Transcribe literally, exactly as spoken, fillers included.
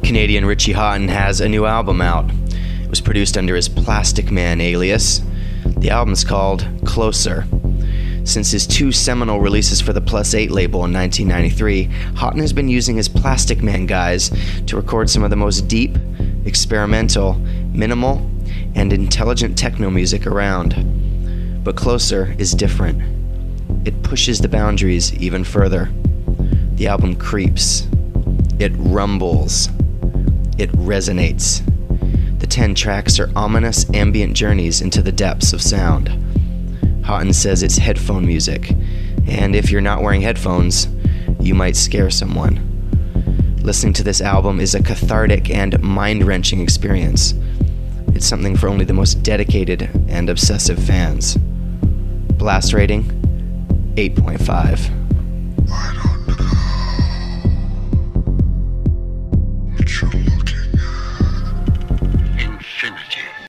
Canadian Richie Hawtin has a new album out. It was produced under his Plastic Man alias. The album's called Closer. Since his two seminal releases for the Plus eight label in nineteen ninety-three, Hawtin has been using his Plastic Man guys to record some of the most deep, experimental, minimal, and intelligent techno music around. But Closer is different. It pushes the boundaries even further. The album creeps. It rumbles. It resonates. The ten tracks are ominous ambient journeys into the depths of sound. Hawtin says it's headphone music, and if you're not wearing headphones, you might scare someone. Listening to this album is a cathartic and mind-wrenching experience. It's something for only the most dedicated and obsessive fans. Blast rating, eight point five.